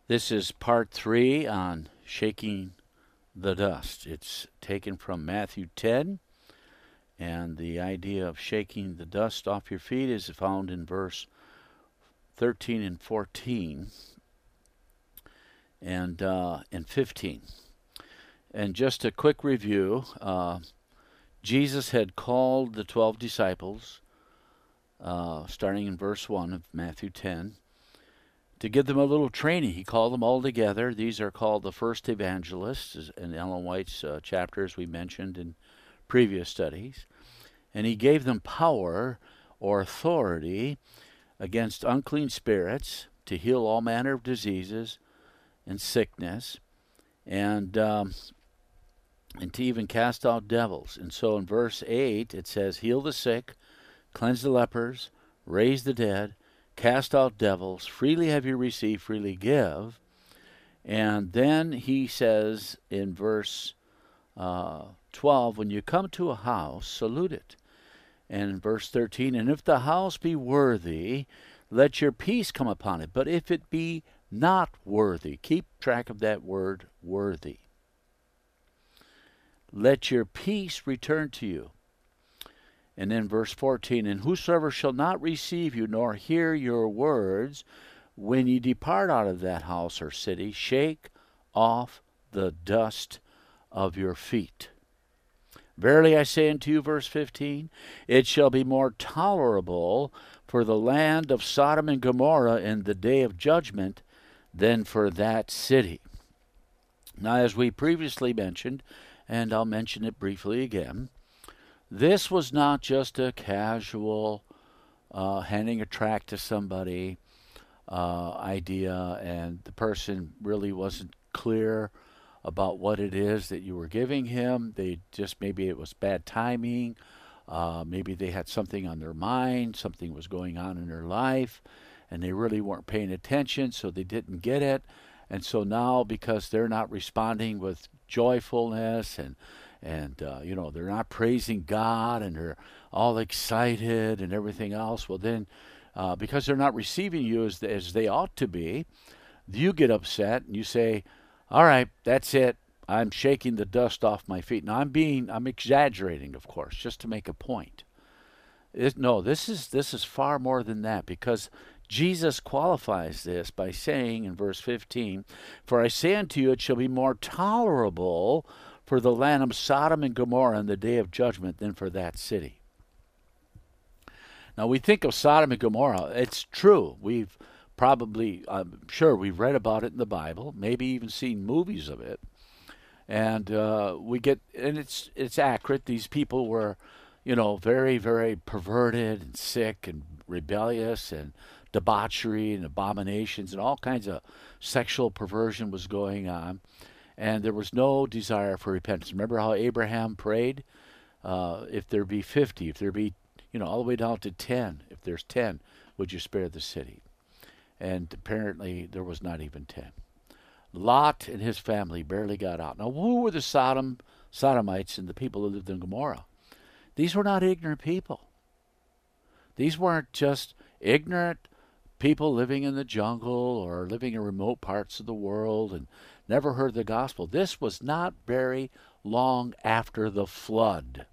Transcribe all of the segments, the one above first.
This is part 3 on shaking the dust. It's taken from Matthew 10, and the idea of shaking the dust off your feet is found in verse 13 and 14 and 15. And just a quick review, Jesus had called the 12 disciples, starting in verse 1 of Matthew 10, to give them a little training. He called them all together. These are called the first evangelists in Ellen White's chapters we mentioned in previous studies. And he gave them power or authority against unclean spirits to heal all manner of diseases and sickness, and to even cast out devils. And so in verse 8 it says, heal the sick, cleanse the lepers, raise the dead, cast out devils, freely have you received, freely give. And then he says in verse 12, when you come to a house, salute it. And in verse 13, and if the house be worthy, let your peace come upon it. But if it be not worthy, keep track of that word, worthy. Let your peace return to you. And then verse 14, and whosoever shall not receive you nor hear your words, when ye depart out of that house or city, shake off the dust of your feet. Verily I say unto you, verse 15, it shall be more tolerable for the land of Sodom and Gomorrah in the day of judgment than for that city. Now, as we previously mentioned, and I'll mention it briefly again, this was not just a casual handing a tract to somebody idea, and the person really wasn't clear about what it is that you were giving him. They just, maybe it was bad timing, maybe they had something on their mind, something was going on in their life, and they really weren't paying attention, so they didn't get it. And so now, because they're not responding with joyfulness and they're not praising God, and they're all excited and everything else, well then, because they're not receiving you as they ought to be, you get upset and you say, all right, that's it, I'm shaking the dust off my feet. Now I'm exaggerating, of course, just to make a point. This is far more than that, because Jesus qualifies this by saying in verse 15, for I say unto you, it shall be more tolerable for the land of Sodom and Gomorrah in the day of judgment than for that city. Now we think of Sodom and Gomorrah. It's true. We've probably, I'm sure we've read about it in the Bible, maybe even seen movies of it. And it's accurate. These people were, very, very perverted and sick and rebellious, and debauchery and abominations and all kinds of sexual perversion was going on. And there was no desire for repentance. Remember how Abraham prayed? If there be 50, if there be, all the way down to 10, if there's 10, would you spare the city? And apparently there was not even 10. Lot and his family barely got out. Now, who were the Sodomites and the people who lived in Gomorrah? These were not ignorant people. These weren't just ignorant people living in the jungle or living in remote parts of the world and never heard the gospel. This was not very long after the flood.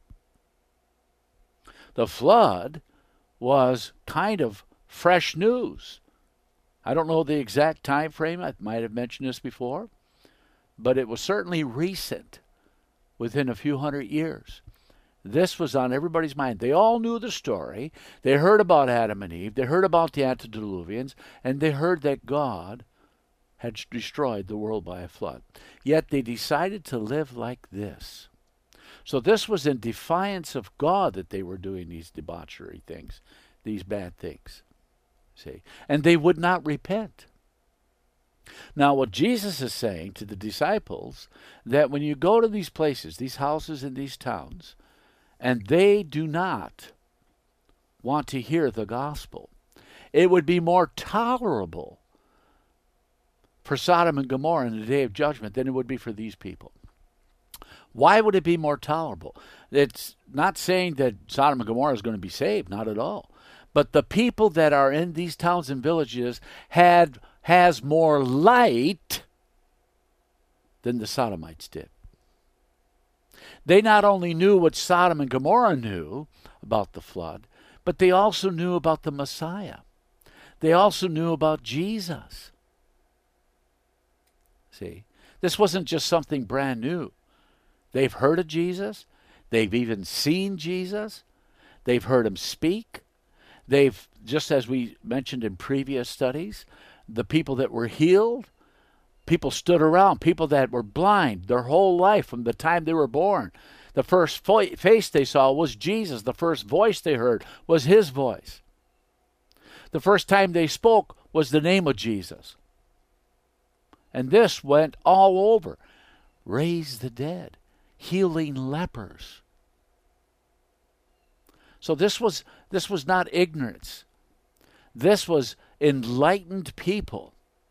The flood was kind of fresh news. I don't know the exact time frame. I might have mentioned this before, but it was certainly recent, within a few hundred years. This was on everybody's mind. They all knew the story. They heard about Adam and Eve. They heard about the antediluvians, and they heard that God had destroyed the world by a flood. Yet they decided to live like this. So this was in defiance of God that they were doing these debauchery things, these bad things. See? And they would not repent. Now, what Jesus is saying to the disciples, that when you go to these places, these houses and these towns, and they do not want to hear the gospel, it would be more tolerable for Sodom and Gomorrah in the day of judgment than it would be for these people. Why would it be more tolerable? It's not saying that Sodom and Gomorrah is going to be saved, not at all. But the people that are in these towns and villages had has more light than the Sodomites did. They not only knew what Sodom and Gomorrah knew about the flood, but they also knew about the Messiah. They also knew about Jesus. See, this wasn't just something brand new. They've heard of Jesus. They've even seen Jesus. They've heard him speak. They've, just as we mentioned in previous studies, the people that were healed, people stood around, people that were blind their whole life from the time they were born. The first face they saw was Jesus. The first voice they heard was his voice. The first time they spoke was the name of Jesus. And this went all over. Raise the dead, healing lepers. So this was not ignorance. This was enlightened people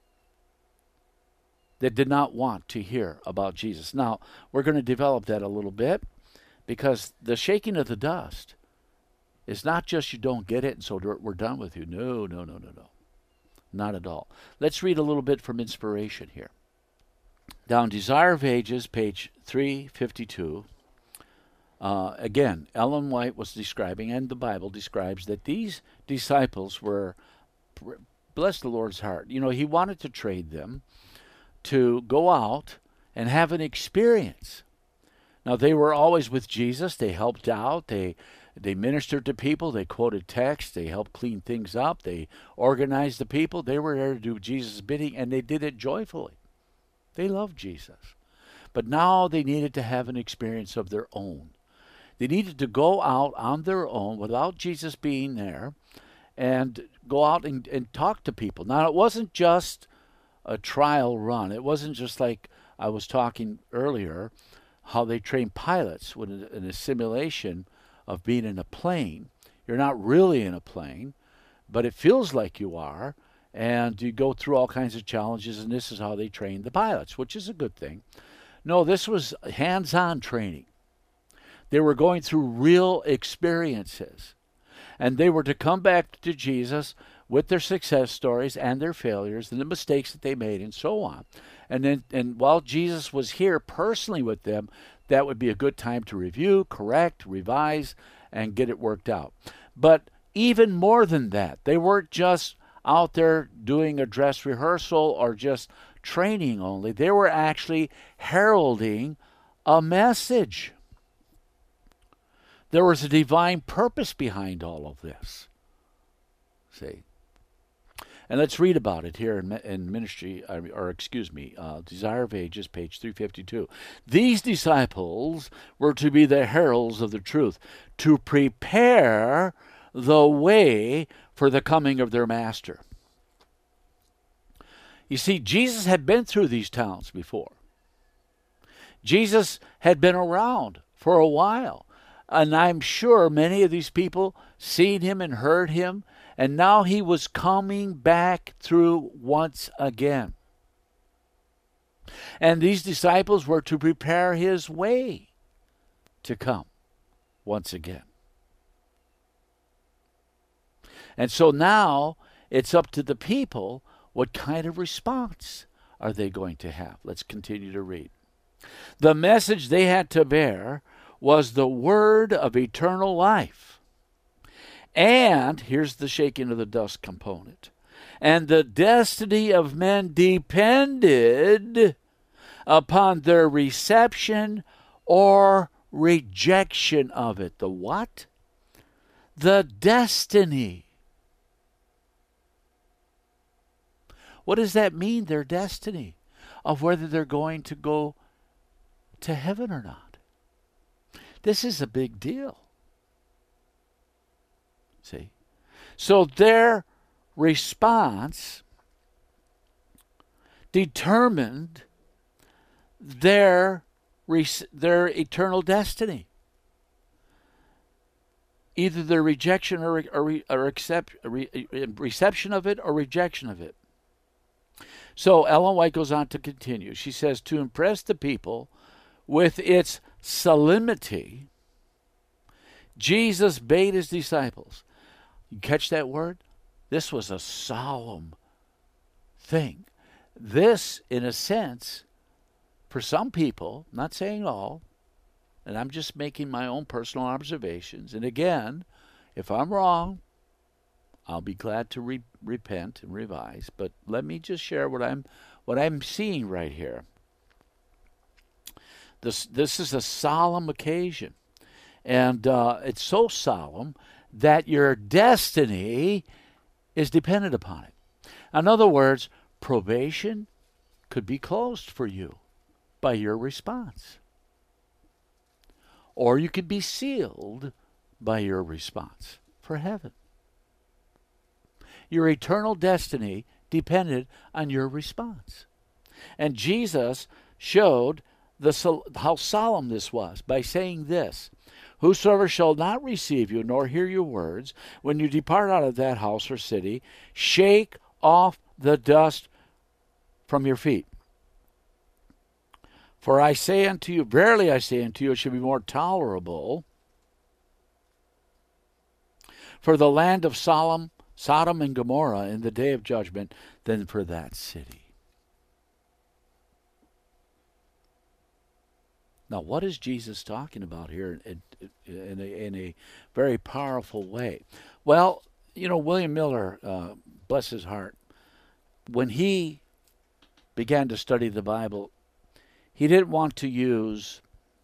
that did not want to hear about Jesus. Now, we're going to develop that a little bit, because the shaking of the dust is not just you don't get it and so we're done with you. No. Not at all. Let's read a little bit from Inspiration here. Down Desire of Ages, page 352. Again, Ellen White was describing, and the Bible describes, that these disciples were, bless the Lord's heart, he wanted to trade them to go out and have an experience. Now, they were always with Jesus. They helped out. They ministered to people. They quoted texts. They helped clean things up. They organized the people. They were there to do Jesus' bidding, and they did it joyfully. They loved Jesus. But now they needed to have an experience of their own. They needed to go out on their own without Jesus being there and go out and talk to people. Now, it wasn't just a trial run. It wasn't just like I was talking earlier, how they train pilots in a simulation of being in a plane. You're not really in a plane, but it feels like you are, and you go through all kinds of challenges, and this is how they train the pilots, which is a good thing. No, this was hands-on training. They were going through real experiences, and they were to come back to Jesus with their success stories and their failures and the mistakes that they made and so on. And while Jesus was here personally with them, that would be a good time to review, correct, revise, and get it worked out. But even more than that, they weren't just out there doing a dress rehearsal or just training only. They were actually heralding a message. There was a divine purpose behind all of this. See? And let's read about it here in Desire of Ages, page 352. These disciples were to be the heralds of the truth, to prepare the way for the coming of their master. You see, Jesus had been through these towns before. Jesus had been around for a while. And I'm sure many of these people seen him and heard him, and now he was coming back through once again. And these disciples were to prepare his way to come once again. And so now it's up to the people, what kind of response are they going to have? Let's continue to read. The message they had to bear was the word of eternal life. And, here's the shaking of the dust component, and the destiny of men depended upon their reception or rejection of it. The what? The destiny. What does that mean, their destiny? Of whether they're going to go to heaven or not. This is a big deal. See? So their response determined their eternal destiny. Either their rejection or reception of it or rejection of it. So Ellen White goes on to continue. She says, to impress the people with its solemnity, Jesus bade his disciples. You catch that word? This was a solemn thing. This, in a sense, for some people, not saying all, and I'm just making my own personal observations. And again, if I'm wrong, I'll be glad to repent and revise. But let me just share what I'm seeing right here. This is a solemn occasion, and it's so solemn that your destiny is dependent upon it. In other words, probation could be closed for you by your response, or you could be sealed by your response for heaven. Your eternal destiny depended on your response. And Jesus showed how solemn this was by saying this: whosoever shall not receive you nor hear your words, when you depart out of that house or city, shake off the dust from your feet. For I say unto you, verily I say unto you, it should be more tolerable for the land of Sodom and Gomorrah in the day of judgment than for that city. Now, what is Jesus talking about here in a very powerful way? Well, William Miller, bless his heart, when he began to study the Bible, he didn't want to use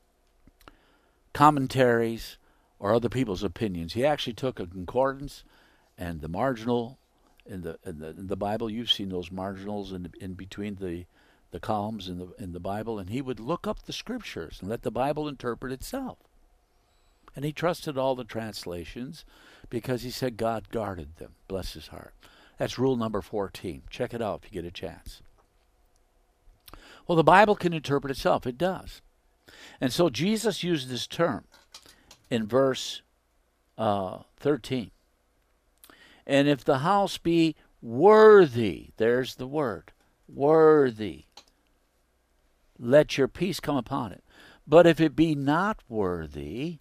commentaries or other people's opinions. He actually took a concordance and the marginal in the Bible. You've seen those marginals in between the columns in the Bible, and he would look up the scriptures and let the Bible interpret itself. And he trusted all the translations because he said God guarded them. Bless his heart. That's rule number 14. Check it out if you get a chance. Well, the Bible can interpret itself. It does. And so Jesus used this term in verse 13. And if the house be worthy, there's the word, worthy, let your peace come upon it. But if it be not worthy,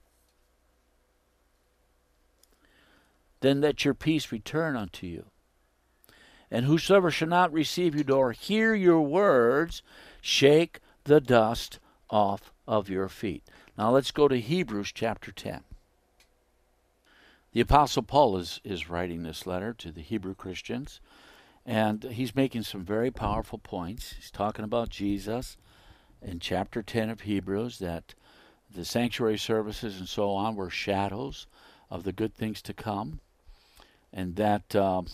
then let your peace return unto you. And whosoever shall not receive you nor hear your words, shake the dust off of your feet. Now let's go to Hebrews chapter 10. The Apostle Paul is writing this letter to the Hebrew Christians, and he's making some very powerful points. He's talking about Jesus in chapter 10 of Hebrews, that the sanctuary services and so on were shadows of the good things to come, and that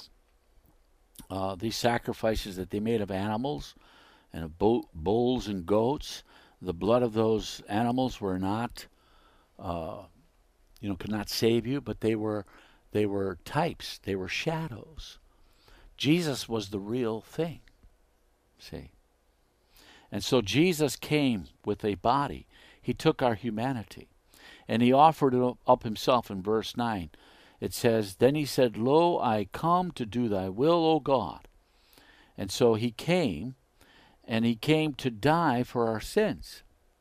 these sacrifices that they made of animals and of bulls and goats, the blood of those animals were not, could not save you, but they were types, they were shadows. Jesus was the real thing, see. And so Jesus came with a body. He took our humanity, and he offered up himself in verse 9. It says, then he said, lo, I come to do thy will, O God. And so he came, and he came to die for our sins.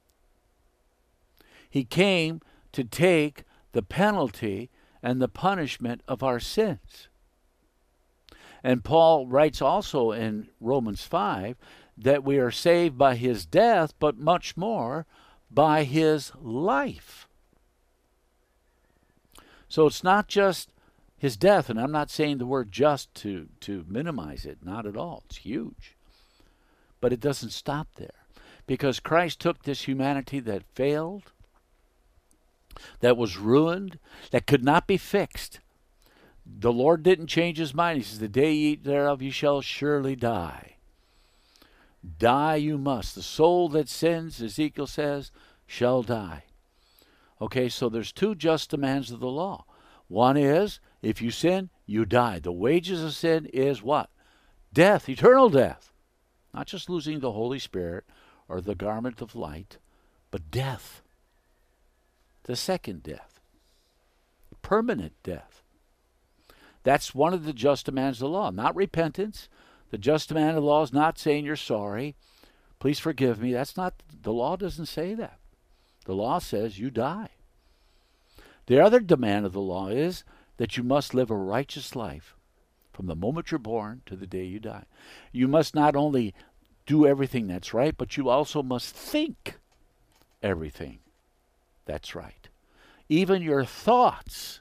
He came to take the penalty and the punishment of our sins. And Paul writes also in Romans 5 that we are saved by his death, but much more by his life. So it's not just his death, and I'm not saying the word just to minimize it, not at all. It's huge. But it doesn't stop there, because Christ took this humanity that failed, that was ruined, that could not be fixed. The Lord didn't change his mind. He says, the day you eat thereof, you shall surely die. Die you must. The soul that sins, Ezekiel says, shall die. Okay, so there's two just demands of the law. One is, if you sin, you die. The wages of sin is what? Death, eternal death. Not just losing the Holy Spirit or the garment of light, but death. The second death. Permanent death. That's one of the just demands of the law. Not repentance. The just demand of the law is not saying you're sorry. Please forgive me. That's not, the law doesn't say that. The law says you die. The other demand of the law is that you must live a righteous life from the moment you're born to the day you die. You must not only do everything that's right, but you also must think everything that's right. Even your thoughts.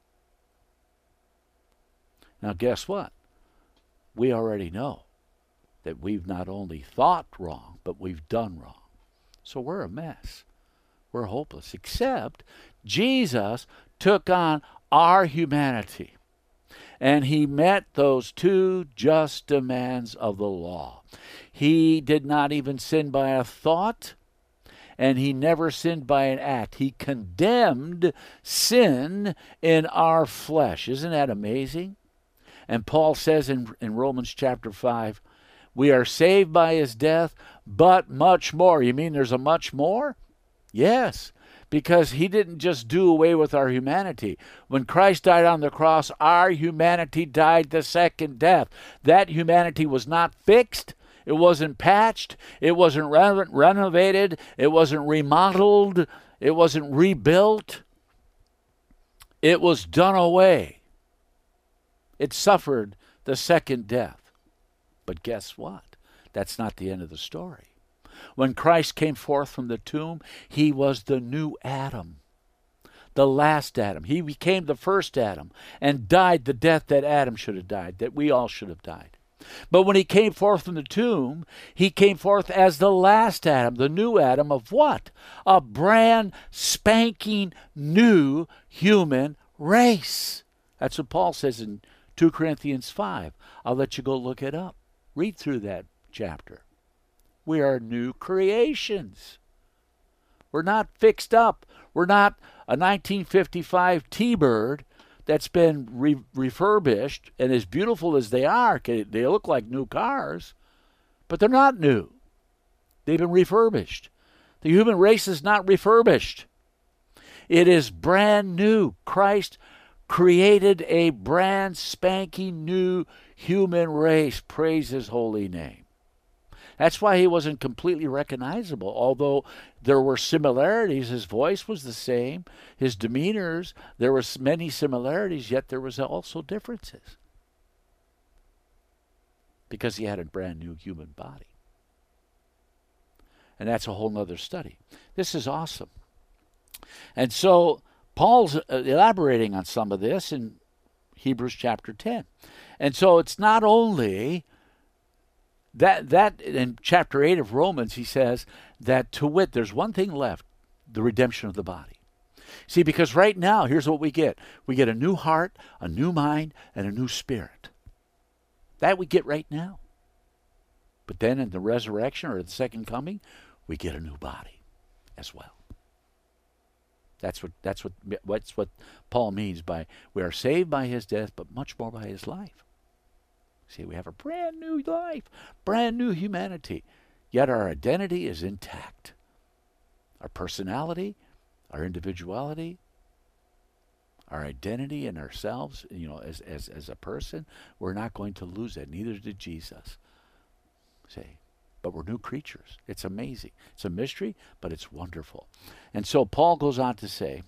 Now guess what? We already know that we've not only thought wrong, but we've done wrong. So we're a mess. We're hopeless. Except Jesus took on our humanity. And he met those two just demands of the law. He did not even sin by a thought, and he never sinned by an act. He condemned sin in our flesh. Isn't that amazing? And Paul says in Romans chapter 5, we are saved by his death, but much more. You mean there's a much more? Yes. Because he didn't just do away with our humanity. When Christ died on the cross, our humanity died the second death. That humanity was not fixed. It wasn't patched. It wasn't renovated. It wasn't remodeled. It wasn't rebuilt. It was done away. It suffered the second death. But guess what? That's not the end of the story. When Christ came forth from the tomb, he was the new Adam, the last Adam. He became the first Adam and died the death that Adam should have died, that we all should have died. But when he came forth from the tomb, he came forth as the last Adam, the new Adam of what? A brand spanking new human race. That's what Paul says in 2 Corinthians 5. I'll let you go look it up. Read through that chapter. We are new creations. We're not fixed up. We're not a 1955 T-Bird that's been refurbished, and as beautiful as they are, they look like new cars, but they're not new. They've been refurbished. The human race is not refurbished. It is brand new. Christ created a brand spanking new human race. Praise his holy name. That's why he wasn't completely recognizable. Although there were similarities, his voice was the same, his demeanors, there were many similarities, yet there was also differences. Because he had a brand new human body. And that's a whole nother study. This is awesome. And so Paul's elaborating on some of this in Hebrews chapter 10. And so it's not only that in chapter 8 of Romans, he says that to wit, there's one thing left, the redemption of the body. See, because right now, here's what we get. We get a new heart, a new mind, and a new spirit. That we get right now. But then in the resurrection or the second coming, we get a new body as well. That's what Paul means by we are saved by his death, but much more by his life. See, we have a brand new life, brand new humanity, yet our identity is intact. Our personality, our individuality, our identity in ourselves, as a person, we're not going to lose that. Neither did Jesus. See, but we're new creatures. It's amazing. It's a mystery, but it's wonderful. And so Paul goes on to say,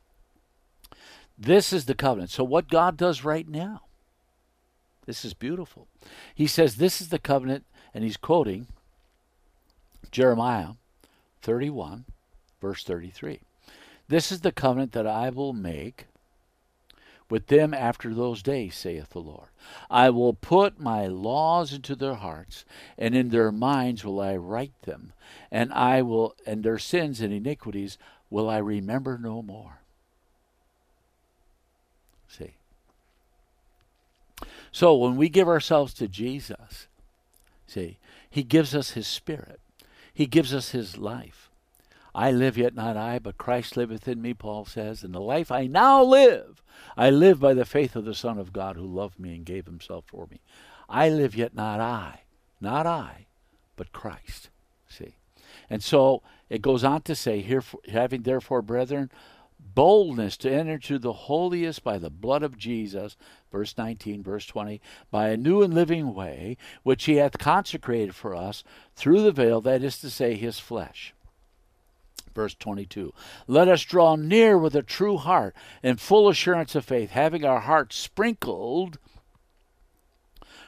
this is the covenant. So what God does right now, this is beautiful. He says this is the covenant, and he's quoting Jeremiah 31, verse 33. This is the covenant that I will make with them after those days, saith the Lord. I will put my laws into their hearts, and in their minds will I write them, and their sins and iniquities will I remember no more. See. So when we give ourselves to Jesus, see, he gives us his spirit. He gives us his life. I live, yet not I, but Christ liveth in me, Paul says. And the life I now live, I live by the faith of the Son of God who loved me and gave himself for me. I live, yet not I, but Christ. See. And so it goes on to say, here, having therefore, brethren, boldness to enter into the holiest by the blood of Jesus, verse 19, verse 20, by a new and living way, which he hath consecrated for us through the veil, that is to say, his flesh. Verse 22, let us draw near with a true heart and full assurance of faith, having our hearts sprinkled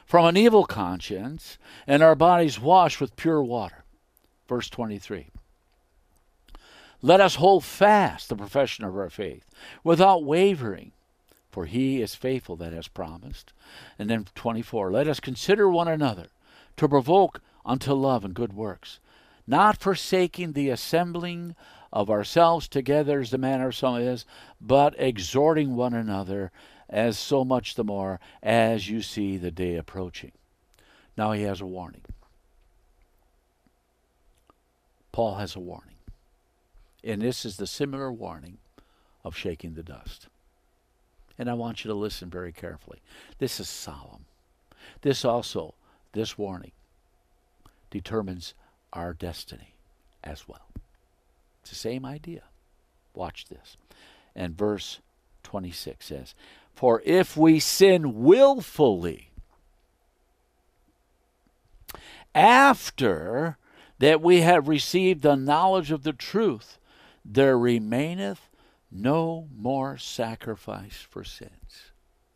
from an evil conscience, and our bodies washed with pure water. Verse 23. Let us hold fast the profession of our faith without wavering, for he is faithful that has promised. And then 24. Let us consider one another to provoke unto love and good works, not forsaking the assembling of ourselves together as the manner of some is, but exhorting one another, as so much the more as you see the day approaching. Now he has a warning. Paul has a warning. And this is the similar warning of shaking the dust. And I want you to listen very carefully. This is solemn. This warning determines our destiny as well. It's the same idea. Watch this. And verse 26 says, for if we sin willfully, after that we have received the knowledge of the truth, there remaineth no more sacrifice for sins.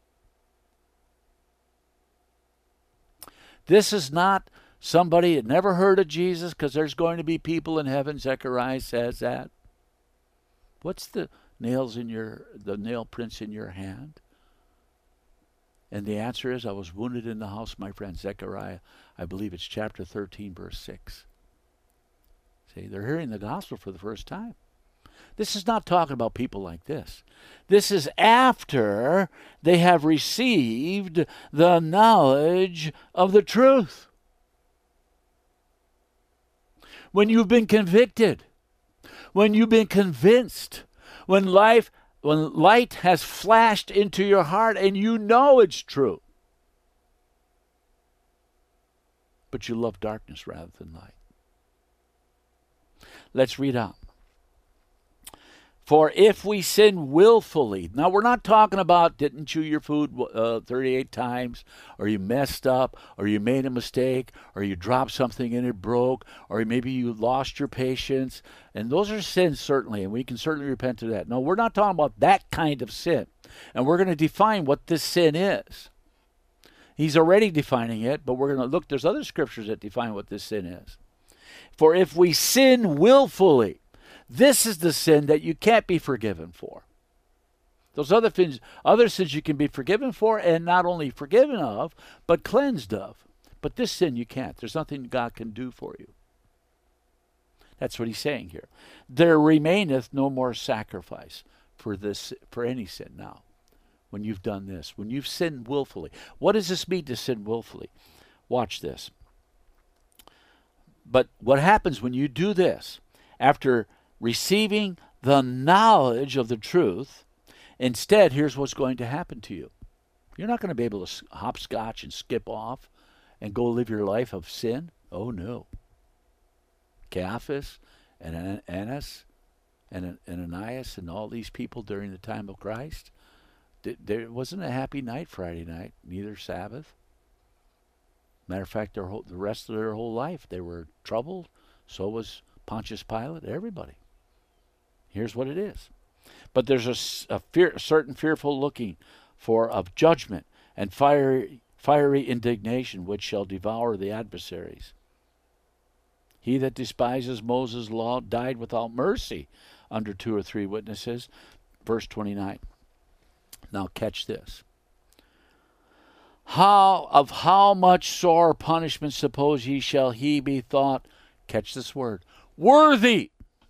This is not somebody that never heard of Jesus, because there's going to be people in heaven. Zechariah says that. What's the nail prints in your hand? And the answer is, I was wounded in the house of my friend. Zechariah, I believe it's chapter 13, verse 6. See, they're hearing the gospel for the first time. This is not talking about people like this. This is after they have received the knowledge of the truth. When you've been convicted, when you've been convinced, when light has flashed into your heart and you know it's true, but you love darkness rather than light. Let's read on. For if we sin willfully, now we're not talking about didn't chew your food 38 times, or you messed up, or you made a mistake, or you dropped something and it broke, or maybe you lost your patience. And those are sins, certainly, and we can certainly repent of that. No, we're not talking about that kind of sin. And we're going to define what this sin is. He's already defining it, but we're going to look. There's other scriptures that define what this sin is. For if we sin willfully, this is the sin that you can't be forgiven for. Those other sins you can be forgiven for, and not only forgiven of, but cleansed of. But this sin you can't. There's nothing God can do for you. That's what he's saying here. There remaineth no more sacrifice for any sin now. When you've done this, when you've sinned willfully. What does this mean to sin willfully? Watch this. But what happens when you do this, after receiving the knowledge of the truth, instead, here's what's going to happen to you. You're not going to be able to hopscotch and skip off and go live your life of sin. Oh, no. Caiaphas and Annas and Ananias and all these people during the time of Christ, there wasn't a happy night Friday night, neither Sabbath. Matter of fact, the rest of their whole life, they were troubled. So was Pontius Pilate, everybody. Here's what it is. But there's a certain fearful looking for of judgment and fiery indignation, which shall devour the adversaries. He that despises Moses' law died without mercy under 2 or 3 witnesses. Verse 29. Now catch this. How much sore punishment suppose ye shall he be thought, catch this word, worthy?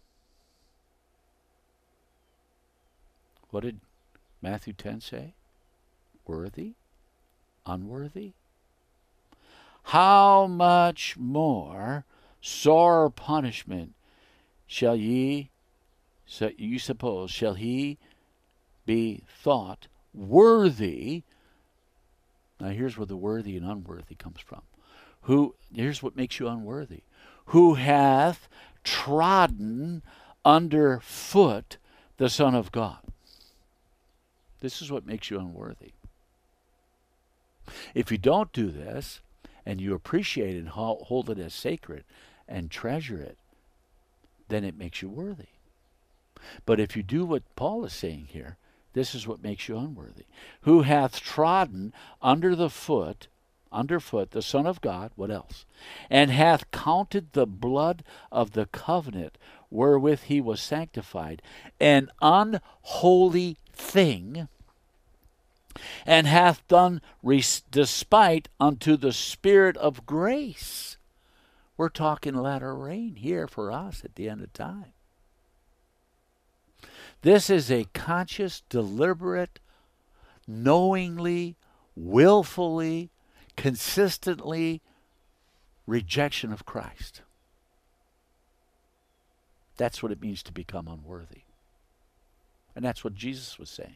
What did Matthew 10 say? Worthy? Unworthy? How much more sore punishment shall you suppose, shall he be thought worthy? Now here's where the worthy and unworthy comes from. Here's what makes you unworthy. Who hath trodden under foot the Son of God. This is what makes you unworthy. If you don't do this, and you appreciate and hold it as sacred and treasure it, then it makes you worthy. But if you do what Paul is saying here, this is what makes you unworthy. Who hath trodden under the foot underfoot the Son of God, what else? And hath counted the blood of the covenant wherewith he was sanctified an unholy thing, and hath done despite unto the Spirit of grace. We're talking latter rain here for us at the end of time. This is a conscious, deliberate, knowingly, willfully, consistently rejection of Christ. That's what it means to become unworthy. And that's what Jesus was saying.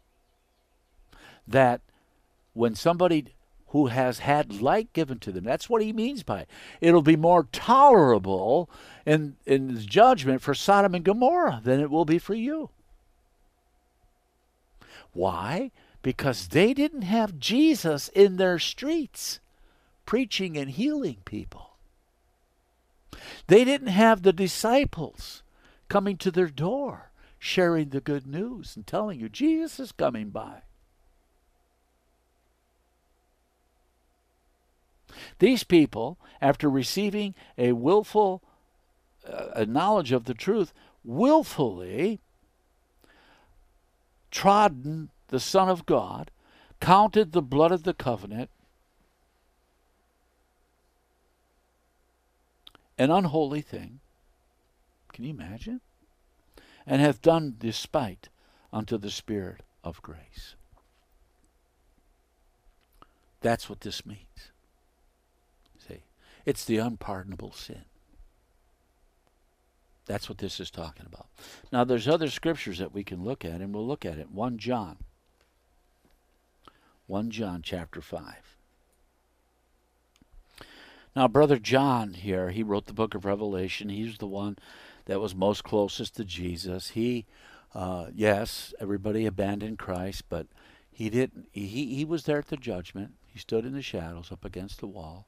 That when somebody who has had light given to them, that's what he means by it. It'll be more tolerable in his judgment for Sodom and Gomorrah than it will be for you. Why? Because they didn't have Jesus in their streets preaching and healing people. They didn't have the disciples coming to their door sharing the good news and telling you Jesus is coming by. These people, after receiving a willful a knowledge of the truth, willfully trodden the Son of God, counted the blood of the covenant an unholy thing. Can you imagine? And hath done despite unto the Spirit of grace. That's what this means. See, it's the unpardonable sin. That's what this is talking about. Now, there's other scriptures that we can look at, and we'll look at it. 1 John chapter 5. Now, Brother John here, he wrote the book of Revelation. He's the one that was most closest to Jesus. He, yes, everybody abandoned Christ, but he didn't. He was there at the judgment. He stood in the shadows up against the wall.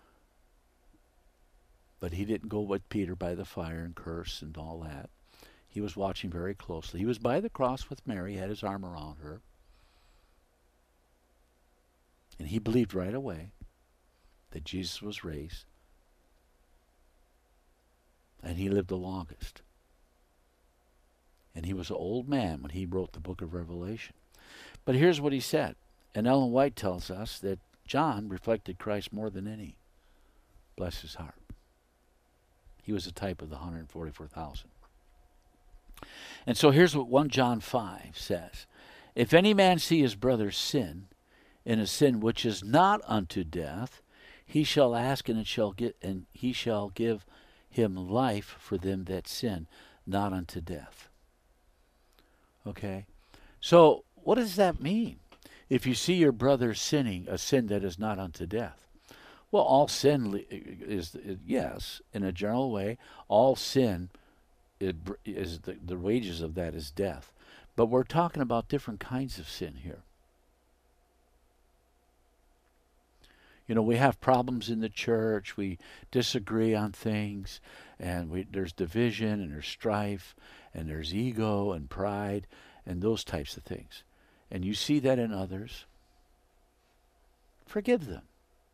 But he didn't go with Peter by the fire and curse and all that. He was watching very closely. He was by the cross with Mary, had his arm around her. And he believed right away that Jesus was raised. And he lived the longest. And he was an old man when he wrote the book of Revelation. But here's what he said. And Ellen White tells us that John reflected Christ more than any. Bless his heart. He was a type of the 144,000. And so here's what 1 John 5 says. If any man see his brother sin, in a sin which is not unto death, he shall ask, and he shall give him life for them that sin, not unto death. Okay? So what does that mean? If you see your brother sinning, a sin that is not unto death. Well, all sin is, yes, in a general way, all sin is the wages of that is death. But we're talking about different kinds of sin here. You know, we have problems in the church. We disagree on things, and there's division, and there's strife, and there's ego and pride, and those types of things. And you see that in others. Forgive them.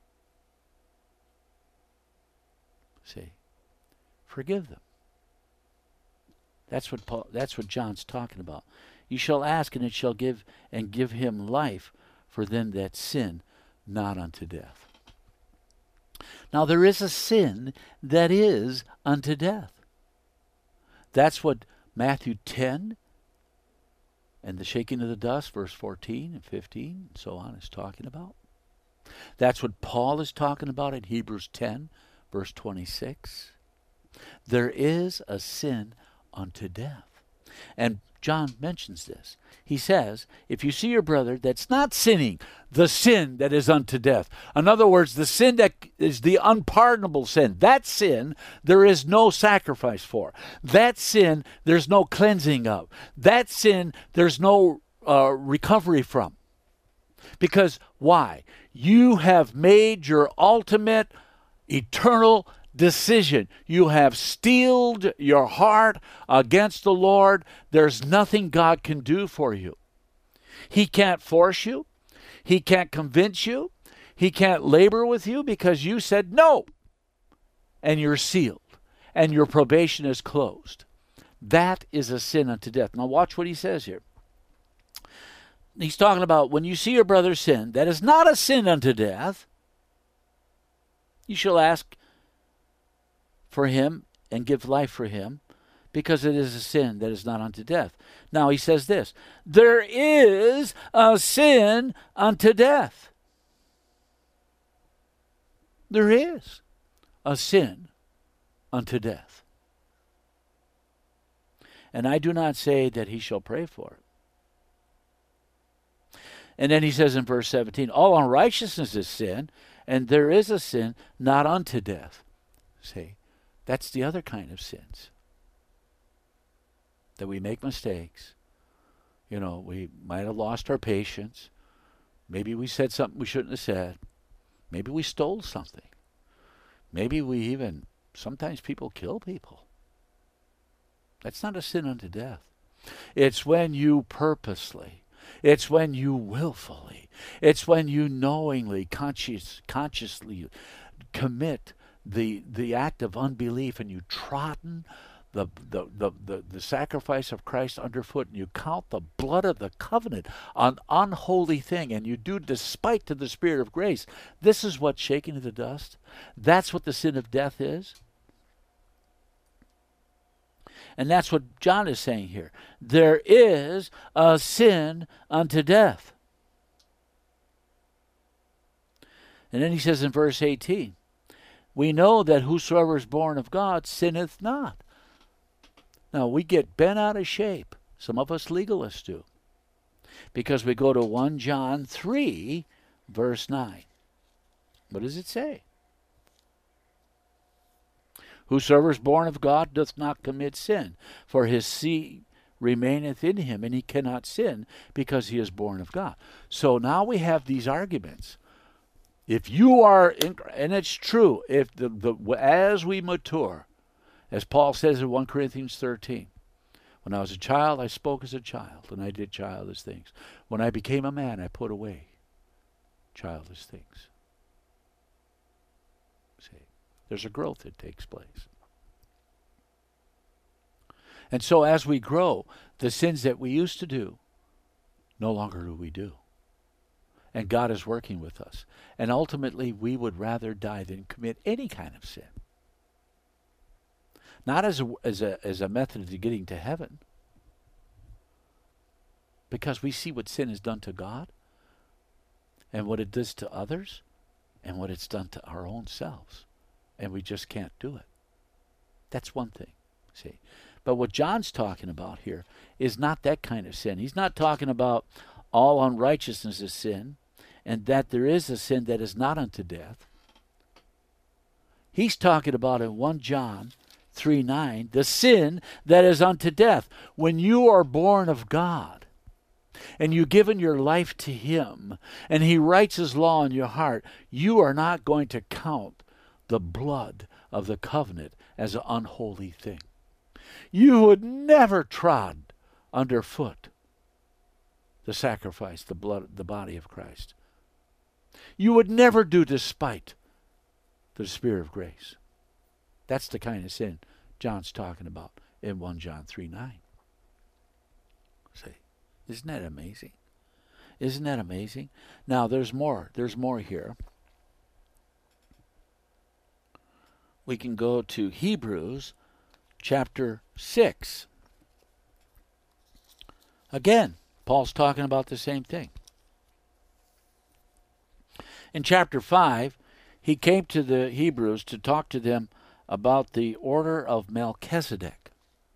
See, forgive them. That's what John's talking about. You shall ask, and it shall give him life for them that sin, not unto death. Now there is a sin that is unto death. That's what Matthew 10 and the shaking of the dust, verse 14 and 15 and so on, is talking about. That's what Paul is talking about in Hebrews 10. Verse 26, there is a sin unto death. And John mentions this. He says, if you see your brother that's not sinning, the sin that is unto death. In other words, the sin that is the unpardonable sin. That sin, there is no sacrifice for. That sin, there's no cleansing of. That sin, there's no recovery from. Because why? You have made your ultimate eternal decision. You have steeled your heart against the Lord. There's nothing God can do for you. He can't force you. He can't convince you. He can't labor with you because you said no. And you're sealed. And your probation is closed. That is a sin unto death. Now watch what he says here. He's talking about when you see your brother sin, that is not a sin unto death. You shall ask for him and give life for him, because it is a sin that is not unto death. Now he says this, there is a sin unto death. There is a sin unto death. And I do not say that he shall pray for it. And then he says in verse 17, all unrighteousness is sin, and there is a sin not unto death. See, that's the other kind of sins. That we make mistakes. You know, we might have lost our patience. Maybe we said something we shouldn't have said. Maybe we stole something. Maybe we even, sometimes people kill people. That's not a sin unto death. It's when you purposely, it's when you willfully, it's when you knowingly, consciously commit the act of unbelief, and you trodden the sacrifice of Christ underfoot, and you count the blood of the covenant an unholy thing, and you do despite to the Spirit of grace. This is what shaking to the dust. That's what the sin of death is. And that's what John is saying here. There is a sin unto death. And then he says in verse 18, we know that whosoever is born of God sinneth not. Now, we get bent out of shape. Some of us legalists do. Because we go to 1 John 3, verse 9. What does it say? Whosoever is born of God doth not commit sin, for his seed remaineth in him, and he cannot sin, because he is born of God. So now we have these arguments. If you are, and it's true, if as we mature, as Paul says in 1 Corinthians 13, when I was a child, I spoke as a child, and I did childish things. When I became a man, I put away childish things. See, there's a growth that takes place. And so as we grow, the sins that we used to do, no longer do we do. And God is working with us. And ultimately, we would rather die than commit any kind of sin. Not as a method of getting to heaven. Because we see what sin has done to God, and what it does to others, and what it's done to our own selves. And we just can't do it. That's one thing, see. But what John's talking about here is not that kind of sin. He's not talking about all unrighteousness is sin, and that there is a sin that is not unto death. He's talking about in 1 John 3:9, the sin that is unto death. When you are born of God, and you've given your life to Him, and He writes His law in your heart, you are not going to count the blood of the covenant as an unholy thing. You would never trod underfoot the sacrifice, the blood, the body of Christ. You would never do despite the Spirit of grace. That's the kind of sin John's talking about in 1 John 3:9. See, isn't that amazing? Isn't that amazing? Now, there's more. There's more here. We can go to Hebrews chapter 6. Again, Paul's talking about the same thing. In chapter 5, he came to the Hebrews to talk to them about the order of Melchizedek.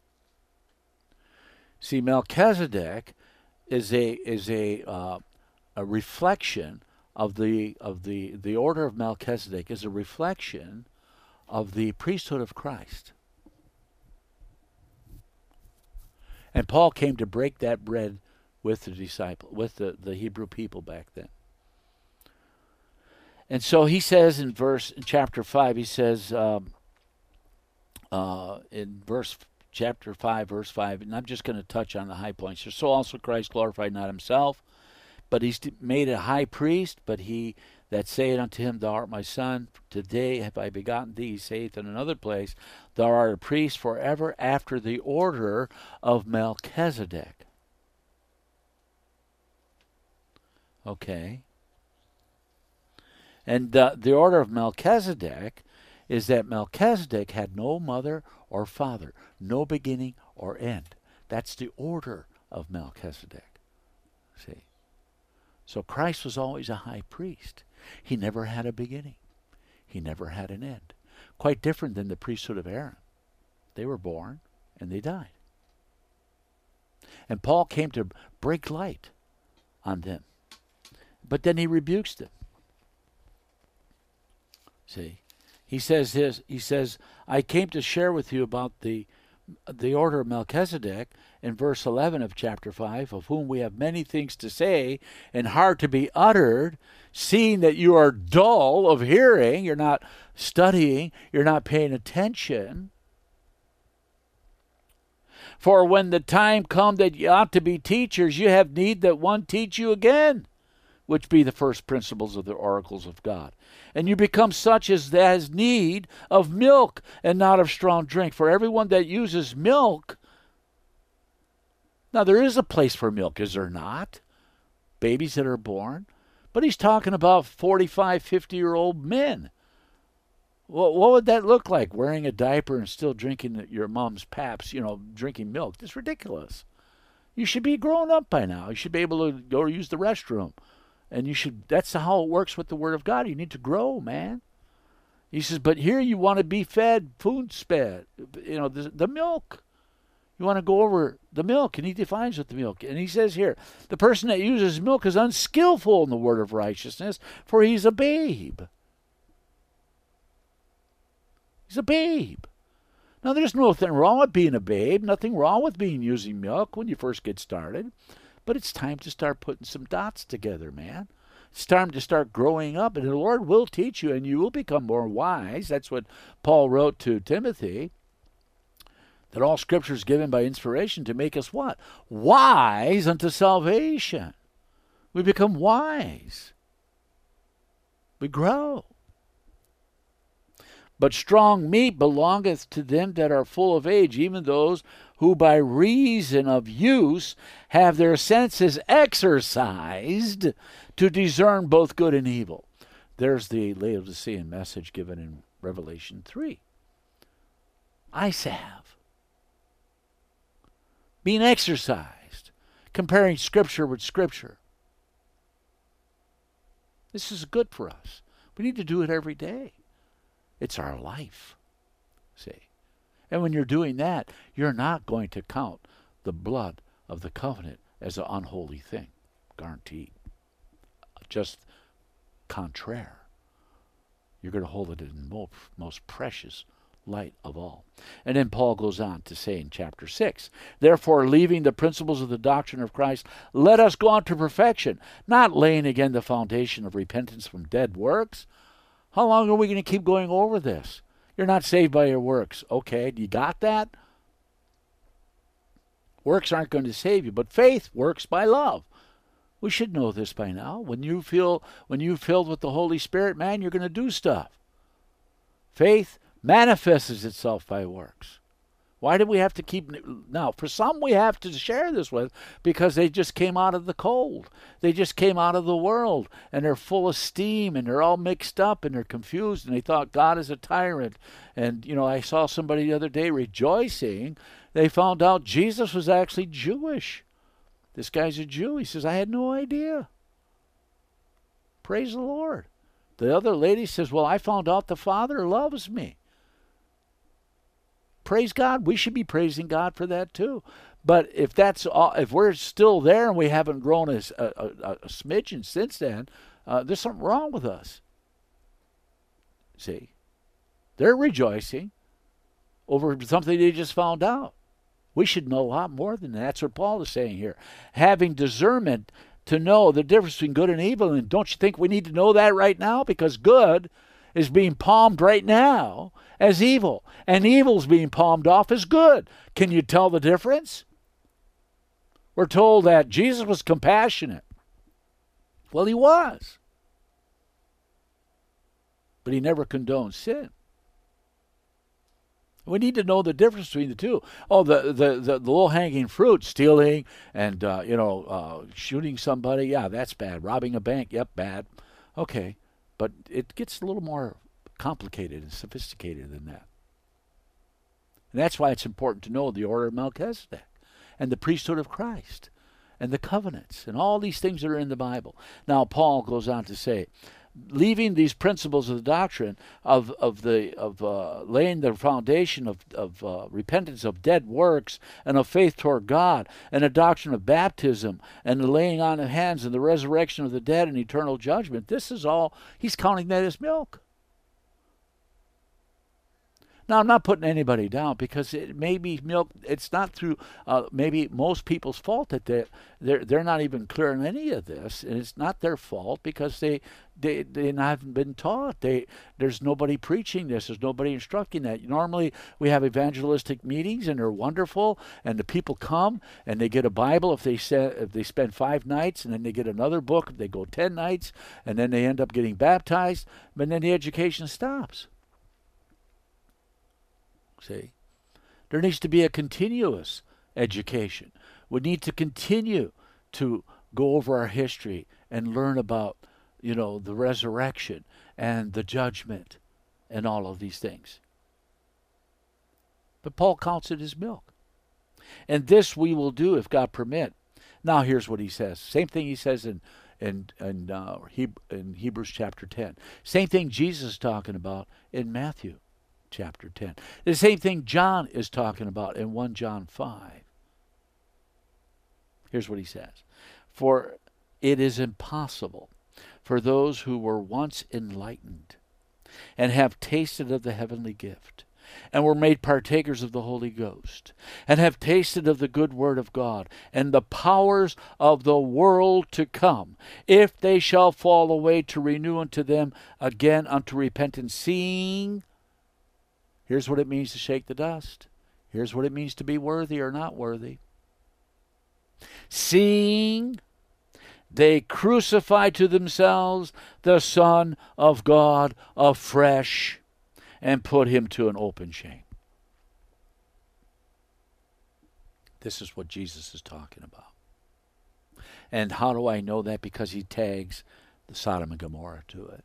See, Melchizedek is a reflection of the order of Melchizedek is a reflection of the priesthood of Christ. And Paul came to break that bread with the Hebrew people back then. And so he says in chapter 5, he says chapter 5, verse 5, and I'm just going to touch on the high points. So also Christ glorified not himself, but he's made a high priest, but that saith unto him, Thou art my son, today have I begotten thee. He saith in another place, Thou art a priest forever after the order of Melchizedek. Okay. And the order of Melchizedek is that Melchizedek had no mother or father, no beginning or end. That's the order of Melchizedek. See? So Christ was always a high priest. He never had a beginning. He never had an end. Quite different than the priesthood of Aaron. They were born and they died. And Paul came to break light on them. But then he rebukes them. See? He says, I came to share with you about the order of Melchizedek in verse 11 of chapter 5, of whom we have many things to say and hard to be uttered, seeing that you are dull of hearing, you're not studying, you're not paying attention. For when the time come that ye ought to be teachers, you have need that one teach you again, which be the first principles of the oracles of God. And you become such as that has need of milk and not of strong drink. For everyone that uses milk, now there is a place for milk, is there not? Babies that are born. But he's talking about 45, 50-year-old men. What would that look like, wearing a diaper and still drinking your mom's paps, drinking milk? That's ridiculous. You should be grown up by now. You should be able to go use the restroom. And that's how it works with the Word of God. You need to grow, man. He says, but here you want to be fed, food fed, the milk. You want to go over the milk, and he defines what the milk. And he says here, the person that uses milk is unskillful in the word of righteousness, for he's a babe. He's a babe. Now, there's nothing wrong with being a babe, nothing wrong with using milk when you first get started. But it's time to start putting some dots together, man. It's time to start growing up, and the Lord will teach you, and you will become more wise. That's what Paul wrote to Timothy, that all Scripture is given by inspiration to make us what? Wise unto salvation. We become wise. We grow. But strong meat belongeth to them that are full of age, even those who by reason of use have their senses exercised to discern both good and evil. There's the Laodicean message given in Revelation 3. I salve. Being exercised. Comparing Scripture with Scripture. This is good for us. We need to do it every day. It's our life. See? And when you're doing that, you're not going to count the blood of the covenant as an unholy thing. Guaranteed. Just contraire. You're going to hold it in the most precious light of all. And then Paul goes on to say in chapter 6, therefore, leaving the principles of the doctrine of Christ, let us go on to perfection, not laying again the foundation of repentance from dead works. How long are we going to keep going over this? You're not saved by your works. Okay, you got that? Works aren't going to save you, but faith works by love. We should know this by now. When you're filled with the Holy Spirit, man, you're going to do stuff. Faith manifests itself by works. Why do we have to keep... Now, for some we have to share this with because they just came out of the cold. They just came out of the world, and they're full of steam, and they're all mixed up, and they're confused, and they thought God is a tyrant. And, I saw somebody the other day rejoicing. They found out Jesus was actually Jewish. This guy's a Jew. He says, I had no idea. Praise the Lord. The other lady says, well, I found out the Father loves me. Praise God. We should be praising God for that too. But if that's all, if we're still there and we haven't grown a smidgen since then, there's something wrong with us. See, they're rejoicing over something they just found out. We should know a lot more than that. That's what Paul is saying here. Having discernment to know the difference between good and evil. And don't you think we need to know that right now? Because good is being palmed right now as evil, and evil's being palmed off as good. Can you tell the difference? We're told that Jesus was compassionate. Well, he was. but he never condoned sin. We need to know the difference between the two. Oh, the low-hanging fruit, stealing and shooting somebody, yeah, that's bad. Robbing a bank, yep, bad. Okay, but it gets a little more complicated and sophisticated than that. And that's why it's important to know the order of Melchizedek and the priesthood of Christ and the covenants and all these things that are in the Bible. Now, Paul goes on to say, leaving these principles of the doctrine of laying the foundation of repentance of dead works and of faith toward God and a doctrine of baptism and the laying on of hands and the resurrection of the dead and eternal judgment, this is all, he's counting that as milk. Now, I'm not putting anybody down because it may be milk. It's not through maybe most people's fault that they're not even clear on any of this, and it's not their fault because they haven't been taught. There's nobody preaching this. There's nobody instructing that. Normally, we have evangelistic meetings, and they're wonderful, and the people come and they get a Bible if they spend 5 nights, and then they get another book if they go 10 nights, and then they end up getting baptized, but then the education stops. See, there needs to be a continuous education. We need to continue to go over our history and learn about, the resurrection and the judgment and all of these things. But Paul counts it as milk. And this we will do if God permit. Now here's what he says. Same thing he says in Hebrews chapter 10. Same thing Jesus is talking about in Matthew chapter 10. The same thing John is talking about in 1 John 5. Here's what he says. For it is impossible for those who were once enlightened and have tasted of the heavenly gift and were made partakers of the Holy Ghost and have tasted of the good word of God and the powers of the world to come, if they shall fall away, to renew unto them again unto repentance, seeing. Here's what it means to shake the dust. Here's what it means to be worthy or not worthy. Seeing they crucify to themselves the Son of God afresh and put him to an open shame. This is what Jesus is talking about. And how do I know that? Because he tags the Sodom and Gomorrah to it.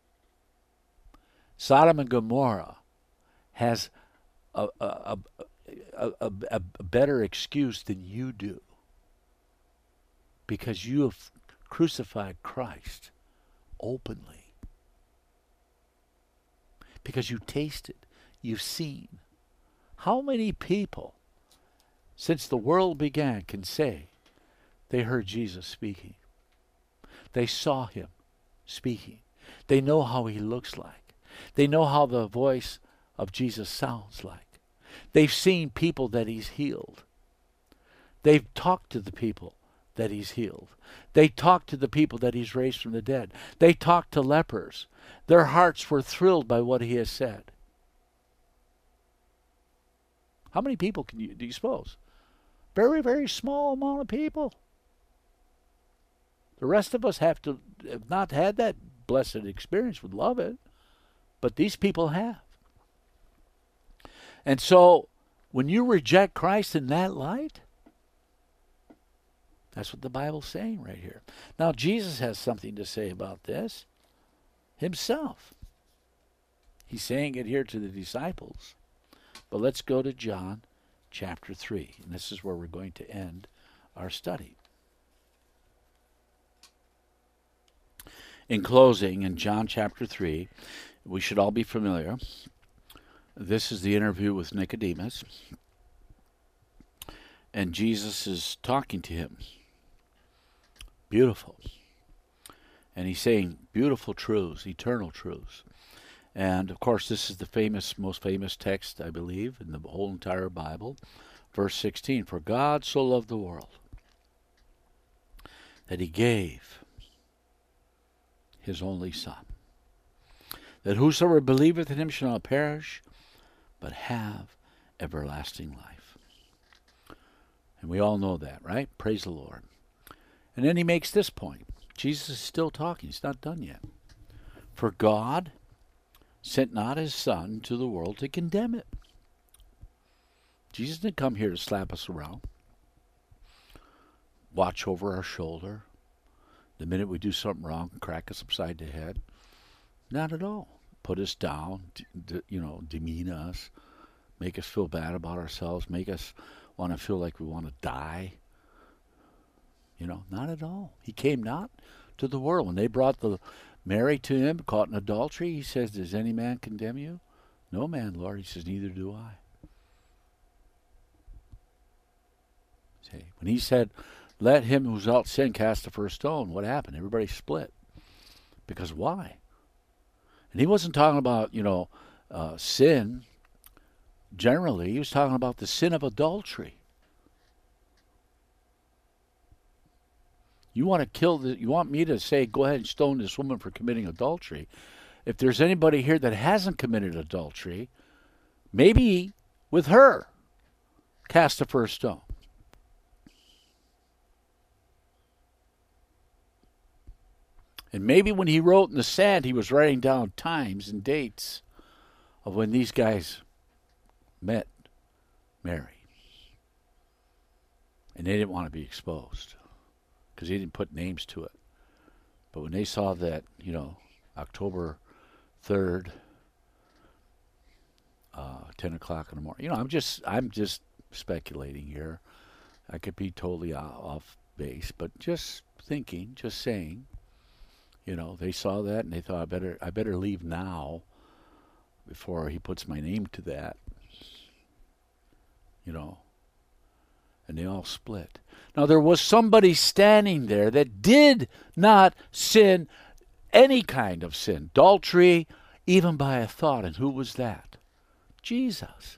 Sodom and Gomorrah has a better excuse than you do, because you have crucified Christ openly, because you tasted, you've seen. How many people since the world began can say they heard Jesus speaking? They saw him speaking. They know how he looks like. They know how the voice of Jesus sounds like. They've seen people that he's healed. They've talked to the people that he's healed. They talked to the people that he's raised from the dead. They talked to lepers. Their hearts were thrilled by what he has said. How many people do you suppose? Very, very small amount of people. The rest of us have not had that blessed experience, would love it, but these people have. And so, when you reject Christ in that light, that's what the Bible's saying right here. Now, Jesus has something to say about this himself. He's saying it here to the disciples. But let's go to John chapter 3. And this is where we're going to end our study. In closing, in John chapter 3, we should all be familiar. This is the interview with Nicodemus. And Jesus is talking to him. Beautiful. And he's saying beautiful truths, eternal truths. And, of course, this is the most famous text, I believe, in the whole entire Bible. Verse 16, for God so loved the world that he gave his only Son, that whosoever believeth in him shall not perish, but have everlasting life. And we all know that, right? Praise the Lord. And then he makes this point. Jesus is still talking. He's not done yet. For God sent not his Son to the world to condemn it. Jesus didn't come here to slap us around, watch over our shoulder. The minute we do something wrong, crack us upside the head. Not at all. Put us down, demean us, make us feel bad about ourselves, make us want to feel like we want to die. Not at all. He came not to the world. When they brought the Mary to him, caught in adultery, he says, does any man condemn you? No man, Lord. He says, neither do I. See, when he said, let him who's without sin cast the first stone, what happened? Everybody split. Because why? And he wasn't talking about, sin generally. He was talking about the sin of adultery. You want me to say, go ahead and stone this woman for committing adultery. If there's anybody here that hasn't committed adultery, maybe with her, cast the first stone. And maybe when he wrote in the sand, he was writing down times and dates of when these guys met Mary. And they didn't want to be exposed because he didn't put names to it. But when they saw that, October 3rd, 10 o'clock in the morning, I'm just speculating here. I could be totally off base, but just thinking, just saying. They saw that and they thought, I better leave now before he puts my name to that. And they all split. Now there was somebody standing there that did not sin, any kind of sin, adultery, even by a thought. And who was that? Jesus.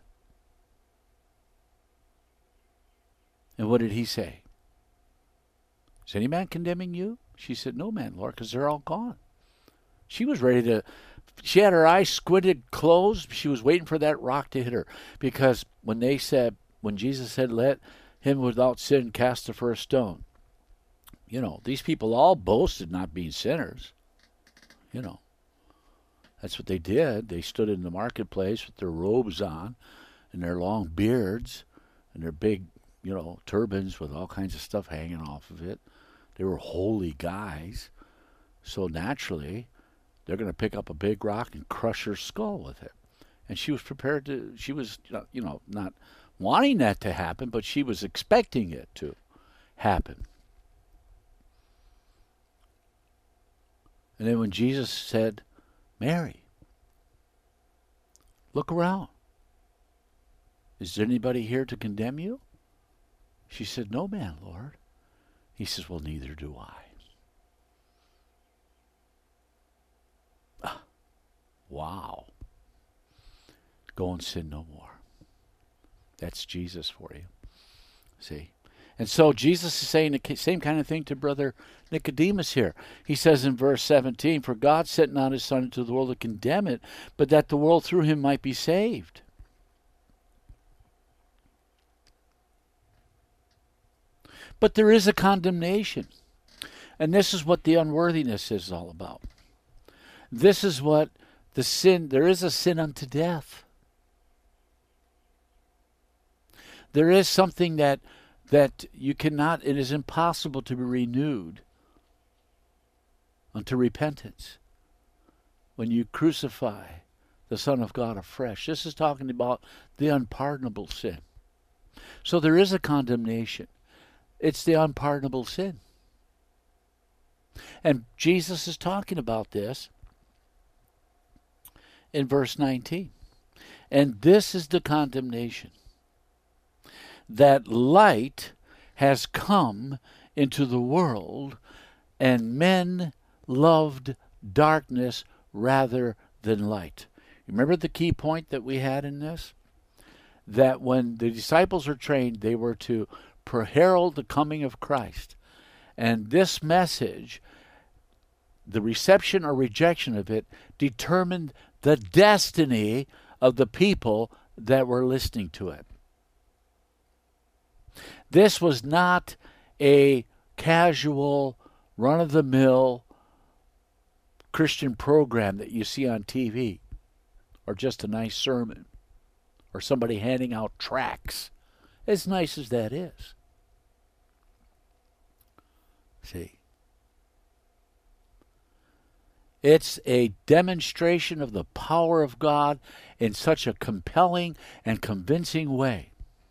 And what did he say? Is any man condemning you? She said, no man, Lord, because they're all gone. She was she had her eyes squinted closed. She was waiting for that rock to hit her. Because when Jesus said, let him without sin cast the first stone, these people all boasted not being sinners. That's what they did. They stood in the marketplace with their robes on and their long beards and their big, turbans with all kinds of stuff hanging off of it. They were holy guys. So naturally, they're going to pick up a big rock and crush her skull with it. And she was prepared to, she was, not wanting that to happen, but she was expecting it to happen. And then when Jesus said, Mary, look around. Is there anybody here to condemn you? She said, no man, Lord. He says, well, neither do I. Wow. Go and sin no more. That's Jesus for you. See? And so Jesus is saying the same kind of thing to Brother Nicodemus here. He says in verse 17, for God sent not his Son into the world to condemn it, but that the world through him might be saved. But there is a condemnation. And this is what the unworthiness is all about. This is what the sin, there is a sin unto death. There is something that you cannot, it is impossible to be renewed unto repentance when you crucify the Son of God afresh. This is talking about the unpardonable sin. So there is a condemnation. It's the unpardonable sin. And Jesus is talking about this in verse 19. And this is the condemnation, that light has come into the world, and men loved darkness rather than light. Remember the key point that we had in this? That when the disciples were trained, they were to herald the coming of Christ. And this message, the reception or rejection of it, determined the destiny of the people that were listening to it. This was not a casual, run-of-the-mill Christian program that you see on TV. or just a nice sermon or somebody handing out tracts, as nice as that is. See? It's a demonstration of the power of God in such a compelling and convincing way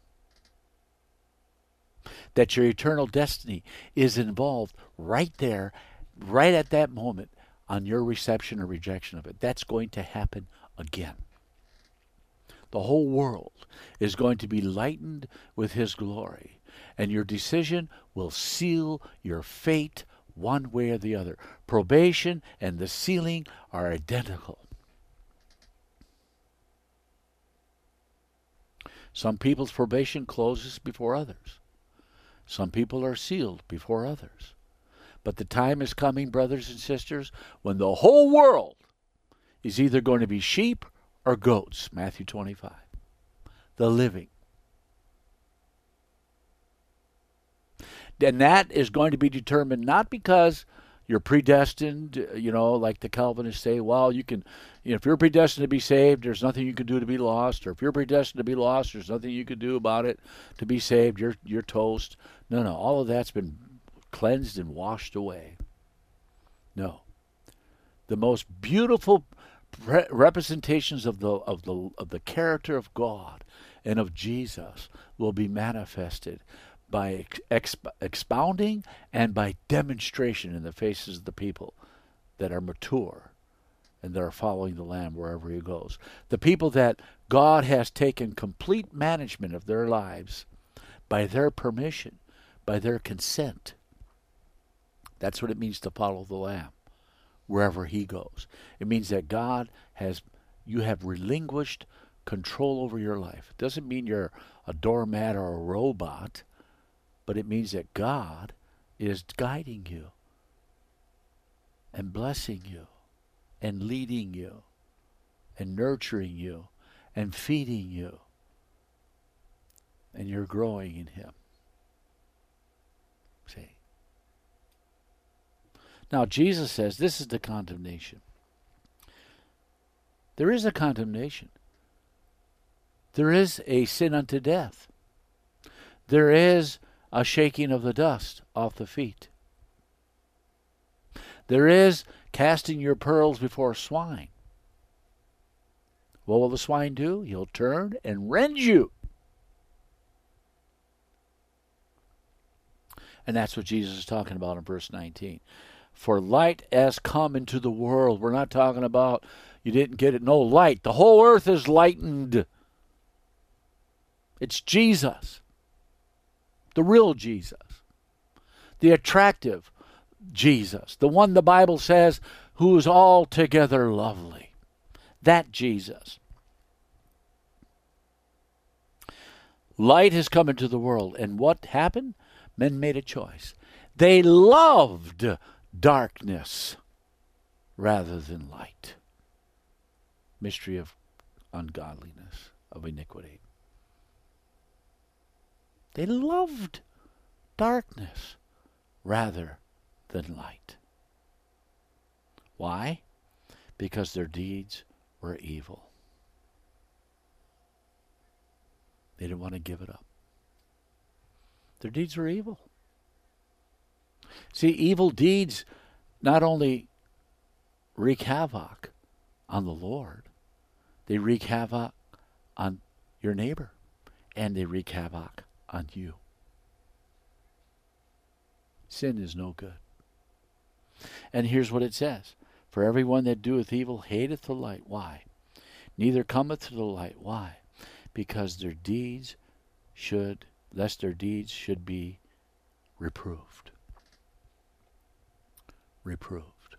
that your eternal destiny is involved right there, right at that moment, on your reception or rejection of it. That's going to happen again. The whole world is going to be lightened with His glory, and your decision will seal your fate one way or the other. Probation and the sealing are identical. Some people's probation closes before others. Some people are sealed before others. But the time is coming, brothers and sisters, when the whole world is either going to be sheep or goats. Matthew 25. The living. And that is going to be determined not because you're predestined, like the Calvinists say, well, you can, if you're predestined to be saved, there's nothing you can do to be lost. Or if you're predestined to be lost, there's nothing you can do about it to be saved. You're toast. No, all of that's been cleansed and washed away. No. The most beautiful representations of the character of God and of Jesus will be manifested by expounding and by demonstration in the faces of the people that are mature and that are following the Lamb wherever He goes. The people that God has taken complete management of their lives by their permission, by their consent. That's what it means to follow the Lamb wherever He goes. It means that you have relinquished control over your life. It doesn't mean you're a doormat or a robot, but it means that God is guiding you and blessing you and leading you and nurturing you and feeding you, and you're growing in Him. See? Now Jesus says this is the condemnation. There is a condemnation. There is a sin unto death. There is a shaking of the dust off the feet. There is casting your pearls before swine. What will the swine do? He'll turn and rend you. And that's what Jesus is talking about in verse 19. For light has come into the world. We're not talking about you didn't get it. No, light. The whole earth is lightened. It's Jesus. The real Jesus. The attractive Jesus. The one the Bible says who is altogether lovely. That Jesus. Light has come into the world. And what happened? Men made a choice. They loved darkness rather than light. Mystery of ungodliness, of iniquity. They loved darkness rather than light. Why? Because their deeds were evil. They didn't want to give it up. Their deeds were evil. See, evil deeds not only wreak havoc on the Lord, they wreak havoc on your neighbor, and they wreak havoc on you. Sin is no good. And here's what it says. For everyone that doeth evil hateth the light. Why? Neither cometh to the light. Why? Because lest their deeds should be reproved. Reproved.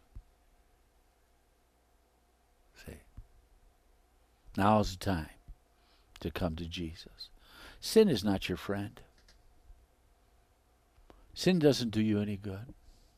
See? Now is the time to come to Jesus. Sin is not your friend. Sin doesn't do you any good.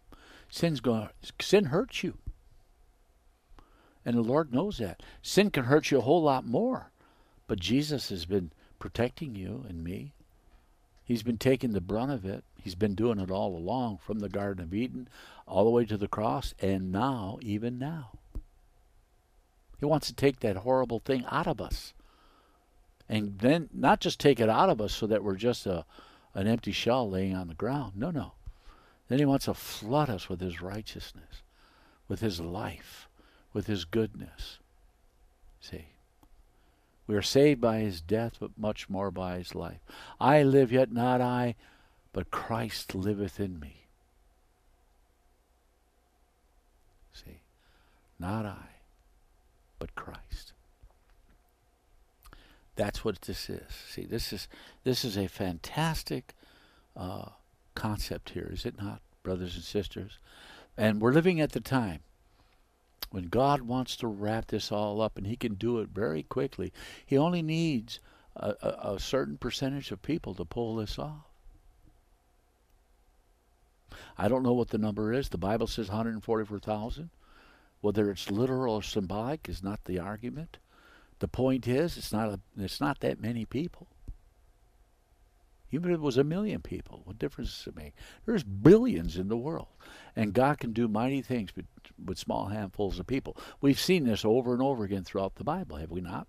Sin hurts you. And the Lord knows that. Sin can hurt you a whole lot more. But Jesus has been protecting you and me. He's been taking the brunt of it. He's been doing it all along, from the Garden of Eden all the way to the cross, and now, even now. He wants to take that horrible thing out of us. And then not just take it out of us so that we're just an empty shell laying on the ground. No, no. Then he wants to flood us with his righteousness, with his life, with his goodness. See? We are saved by his death, but much more by his life. I live, yet not I, but Christ liveth in me. See? Not I, but Christ. That's what this is. See, this is a fantastic concept here, is it not, brothers and sisters? And we're living at the time when God wants to wrap this all up, and he can do it very quickly. He only needs a certain percentage of people to pull this off. I don't know what the number is. The Bible says 144,000. Whether it's literal or symbolic is not the argument. The point is, it's not that many people. Even if it was 1 million people, what difference does it make? There's billions in the world. And God can do mighty things with small handfuls of people. We've seen this over and over again throughout the Bible, have we not?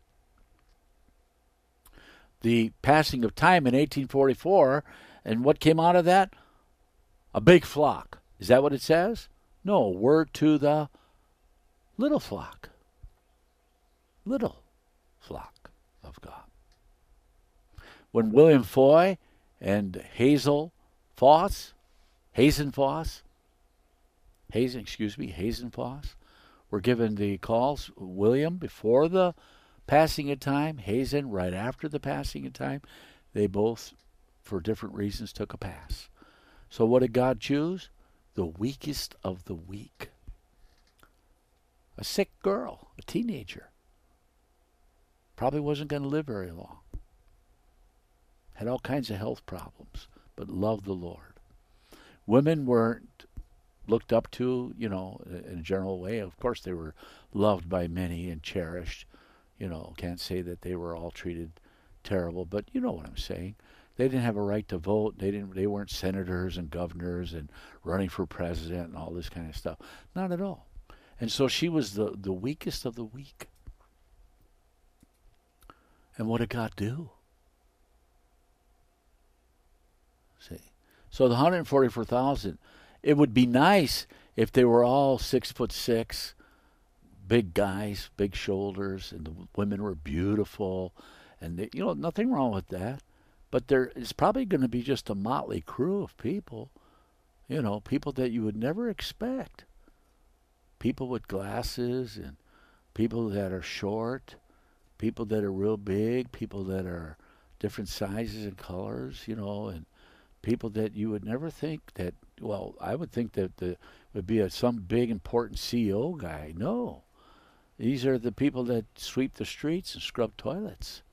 The passing of time in 1844, and what came out of that? A big flock. Is that what it says? No, word to the little flock. Little flock of God. When William Foy and Hazen Foss were given the calls, William before the passing of time, Hazen right after the passing of time, they both, for different reasons, took a pass. So what did God choose? The weakest of the weak. A sick girl, a teenager. Probably wasn't going to live very long. Had all kinds of health problems, but loved the Lord. Women weren't looked up to, in a general way. Of course, they were loved by many and cherished. Can't say that they were all treated terrible, but you know what I'm saying. They didn't have a right to vote. They weren't senators and governors and running for president and all this kind of stuff. Not at all. And so she was the weakest of the weak. And what did God do? See. So the 144,000, it would be nice if they were all 6'6", big guys, big shoulders, and the women were beautiful, and nothing wrong with that. But there is probably going to be just a motley crew of people, people that you would never expect. People with glasses, and people that are short, people that are real big, people that are different sizes and colors, and people that you would never think that, I would think that would be some big important CEO guy. No. These are the people that sweep the streets and scrub toilets.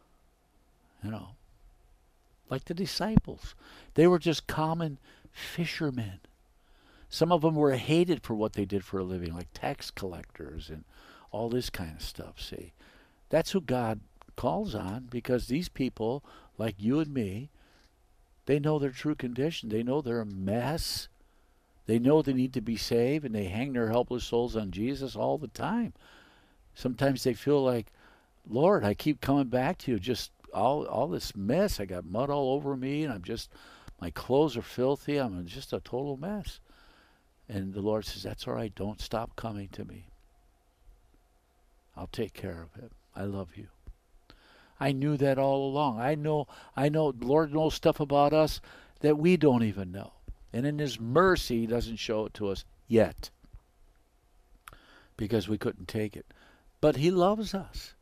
Like the disciples. They were just common fishermen. Some of them were hated for what they did for a living, like tax collectors and all this kind of stuff, see. That's who God calls on, because these people, like you and me, they know their true condition. They know they're a mess. They know they need to be saved, and they hang their helpless souls on Jesus all the time. Sometimes they feel like, Lord, I keep coming back to you, just all this mess. I got mud all over me, and my clothes are filthy. I'm just a total mess. And the Lord says, that's all right. Don't stop coming to me. I'll take care of it. I love you. I knew that all along. I know the Lord knows stuff about us that we don't even know. And in his mercy, he doesn't show it to us yet, because we couldn't take it. But he loves us.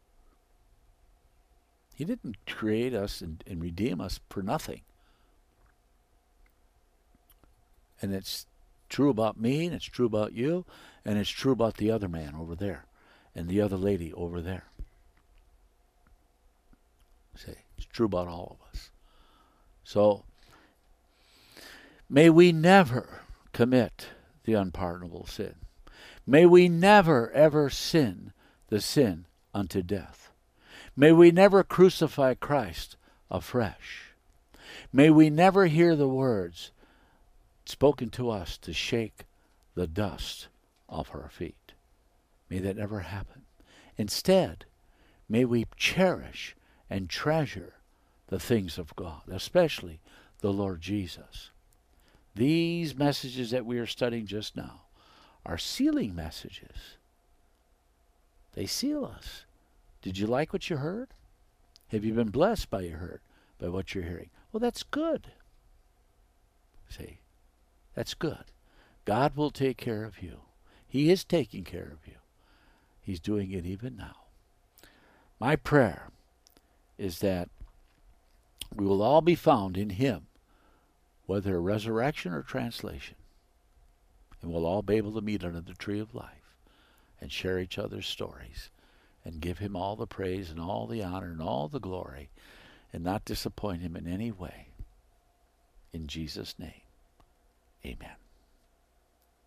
He didn't create us and redeem us for nothing. And it's true about me, and it's true about you, and it's true about the other man over there and the other lady over there. See, it's true about all of us. So, may we never commit the unpardonable sin. May we never, ever sin the sin unto death. May we never crucify Christ afresh. May we never hear the words spoken to us to shake the dust off our feet. May that never happen. Instead, may we cherish and treasure the things of God, especially the Lord Jesus. These messages that we are studying just now are sealing messages. They seal us. Did you like what you heard? Have you been blessed by what you're hearing? Well, that's good. See, that's good. God will take care of you. He is taking care of you. He's doing it even now. My prayer is that we will all be found in Him, whether resurrection or translation. And we'll all be able to meet under the tree of life and share each other's stories and give Him all the praise and all the honor and all the glory and not disappoint Him in any way. In Jesus' name, amen.